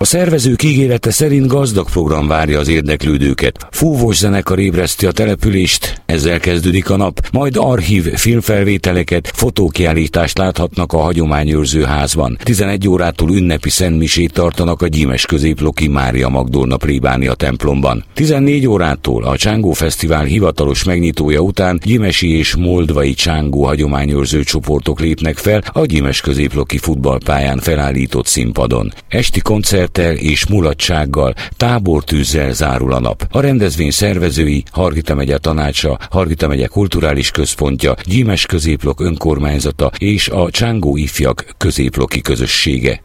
szervezők ígérete szerint gazdag program várja az érdeklődőket. Fúvós zenekar ébreszti a települést, ezzel kezdődik a nap, majd archív filmfelvételeket, fotókiállítást láthatnak a hagyományőrző házban. 11 órától ünnepi szentmisét tartanak a Gyímes középloki Mária Magdolna plébánia templomban. 14 órától a Csángó Fesztivál hivatalos megnyitója után gyimesi és moldvai csángó hagyományőrző csoportok lépnek fel a Gyímes középloki futballpályán felállított színpadon. Esti koncerttel és mulatsággal, tábortűzzel zárul a nap. A rendezvény szervezői Hargita megye tanácsa, Hargita megye kulturális központja, Gyímes középlok önkormányzata és a Csángó ifjak középloki közössége.